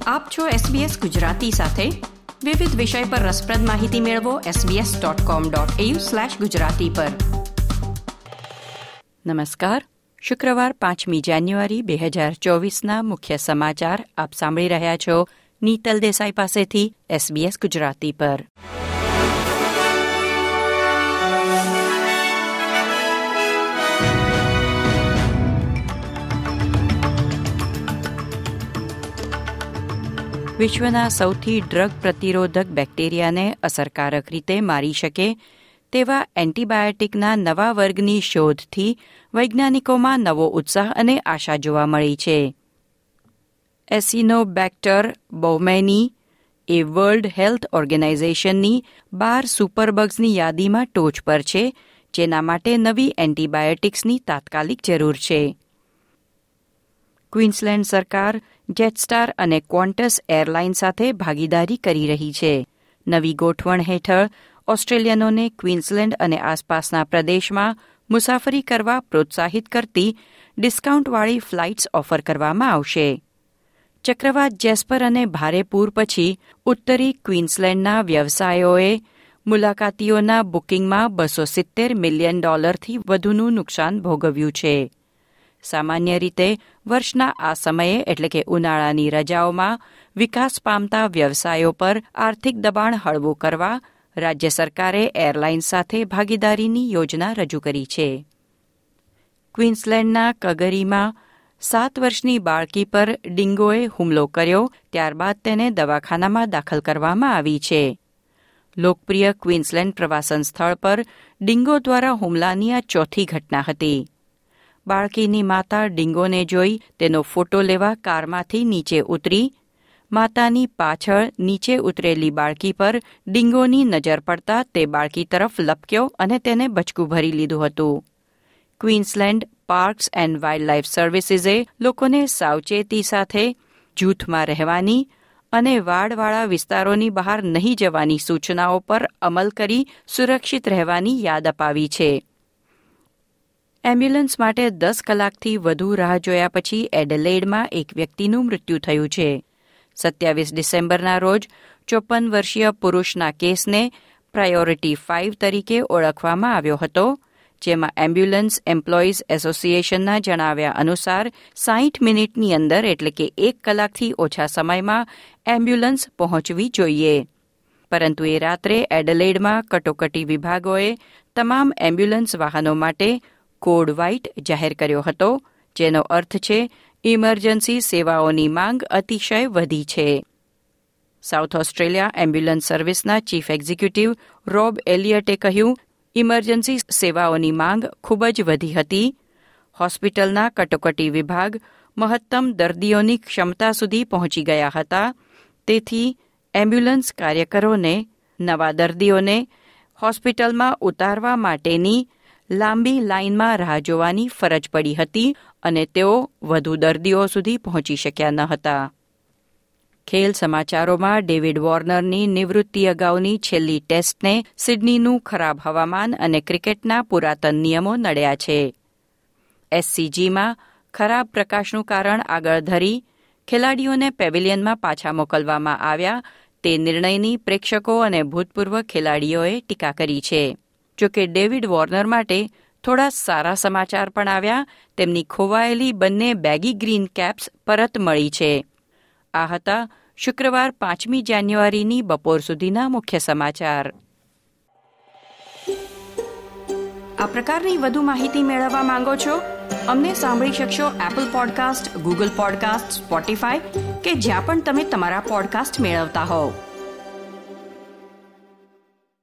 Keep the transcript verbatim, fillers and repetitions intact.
આપ છો એસબીએસ ગુજરાતી સાથે. વિવિધ વિષય પર રસપ્રદ માહિતી મેળવો SBS dot com dot AU slash Gujarati પર. નમસ્કાર. શુક્રવાર પાંચમી જાન્યુઆરી બે હજાર ચોવીસના મુખ્ય સમાચાર આપ સાંભળી રહ્યા છો નીતલ દેસાઈ પાસેથી એસબીએસ ગુજરાતી પર. વિશ્વના સૌથી ડ્રગ પ્રતિરોધક બેક્ટેરિયાને અસરકારક રીતે મારી શકે તેવા એન્ટીબાયોટિકના નવા વર્ગની શોધથી વૈજ્ઞાનિકોમાં નવો ઉત્સાહ અને આશા જોવા મળી છે. એસિનોબેક્ટર બૌમેની એ વર્લ્ડ હેલ્થ ઓર્ગેનાઇઝેશનની બાર સુપરબગ્સની યાદીમાં ટોચ પર છે, જેના માટે નવી એન્ટીબાયોટિક્સની તાત્કાલિક જરૂર છે. ક્વીન્સલેન્ડ સરકાર જેટસ્ટાર અને ક્વોન્ટસ એરલાઇન સાથે ભાગીદારી કરી રહી છે. નવી ગોઠવણ હેઠળ ઓસ્ટ્રેલિયનોને ક્વીન્સલેન્ડ અને આસપાસના પ્રદેશમાં મુસાફરી કરવા પ્રોત્સાહિત કરતી ડિસ્કાઉન્ટવાળી ફ્લાઇટ્સ ઓફર કરવામાં આવશે. ચક્રવાત જેસ્પર અને ભારે પૂર પછી ઉત્તરી ક્વીન્સલેન્ડના વ્યવસાયોએ મુલાકાતીઓના બુકિંગમાં બસો સિત્તેર મિલિયન ડોલરથી વધુનું નુકસાન ભોગવ્યું છે. સામાન્ય રીતે વર્ષના આ સમયે એટલે કે ઉનાળાની રજાઓમાં વિકાસ પામતા વ્યવસાયો પર આર્થિક દબાણ હળવું કરવા રાજ્ય સરકારે એરલાઇન્સ સાથે ભાગીદારીની યોજના રજૂ કરી છે. ક્વીન્સલેન્ડના કગરીમાં સાત વર્ષની બાળકી પર ડિંગોએ હુમલો કર્યો, ત્યારબાદ તેને દવાખાનામાં દાખલ કરવામાં આવી છે. લોકપ્રિય ક્વીન્સલેન્ડ પ્રવાસન સ્થળ પર ડિંગો દ્વારા હુમલાની આ ચોથી ઘટના હતી. બાળકીની માતા ડિંગોને જોઈ તેનો ફોટો લેવા કારમાંથી નીચે ઉતરી. માતાની પાછળ નીચે ઉતરેલી બાળકી પર ડિંગોની નજર પડતા તે બાળકી તરફ લપક્યો અને તેને બચકું ભરી લીધું હતું. ક્વીન્સલેન્ડ પાર્ક્સ એન્ડ વાઇલ્ડલાઇફ સર્વિસીસે લોકોને સાવચેતી સાથે જૂથમાં રહેવાની અને વાડવાળા વિસ્તારોની બહાર નહીં જવાની સૂચનાઓ પર અમલ કરી સુરક્ષિત રહેવાની યાદ અપાવી છે. એમ્બ્યુલન્સ માટે દસ કલાકથી વધુ રાહ જોયા પછી એડલેડમાં એક વ્યક્તિનું મૃત્યુ થયું છે. સત્યાવીસ ડિસેમ્બરના રોજ ચોપન વર્ષીય પુરુષના કેસને પ્રાયોરિટી ફાઇવ તરીકે ઓળખવામાં આવ્યો હતો, જેમાં એમ્બ્યુલન્સ એમ્પ્લોઈઝ એસોસિએશનના જણાવ્યા અનુસાર સાઠ મિનિટની અંદર એટલે કે એક કલાકથી ઓછા સમયમાં એમ્બ્યુલન્સ પહોંચવી જોઈએ. પરંતુ એ રાત્રે એડલેડમાં કટોકટી વિભાગોએ તમામ એમ્બ્યુલન્સ વાહનો માટે કોડ વ્હાઇટ જાહેર કર્યો હતો, જેનો અર્થ છે ઇમરજન્સી સેવાઓની માંગ અતિશય વધી છે. સાઉથ ઓસ્ટ્રેલિયા એમ્બ્યુલન્સ સર્વિસના ચીફ એક્ઝિક્યુટિવ રોબ એલિયટે કહ્યું, ઇમરજન્સી સેવાઓની માંગ ખૂબ જ વધી હતી. હોસ્પિટલના કટોકટી વિભાગ મહત્તમ દર્દીઓની ક્ષમતા સુધી પહોંચી ગયા હતા. તેથી એમ્બ્યુલન્સ કાર્યકરોને નવા દર્દીઓને હોસ્પિટલમાં ઉતારવા માટેની લાંબી લાઇનમાં રાહ જોવાની ફરજ પડી હતી અને તેઓ વધુ દર્દીઓ સુધી પહોંચી શક્યા ન હતા. ખેલ સમાચારોમાં ડેવિડ વોર્નરની નિવૃત્તિ અગાઉની છેલ્લી ટેસ્ટને સિડનીનું ખરાબ હવામાન અને ક્રિકેટના પુરાતન નિયમો નડ્યા છે. એસસીજીમાં ખરાબ પ્રકાશનું કારણ આગળ ધરી ખેલાડીઓને પેવિલિયનમાં પાછા મોકલવામાં આવ્યા તે નિર્ણયની પ્રેક્ષકો અને ભૂતપૂર્વ ખેલાડીઓએ ટીકા કરી છે. જોકે ડેવિડ વોર્નર માટે થોડા સારા સમાચાર પણ આવ્યા. તેમની ખોવાયેલી બંને બેગી ગ્રીન કેપ્સ પરત મળી છે. આ હતા શુક્રવાર પાંચમી જાન્યુઆરીની બપોર સુધીના મુખ્ય સમાચાર. આ પ્રકારની વધુ માહિતી મેળવવા માંગો છો? અમને સાંભળી શકશો Apple podcast, Google podcast, Spotify કે જ્યાં પણ તમે તમારા પોડકાસ્ટ મેળવતા હોવ.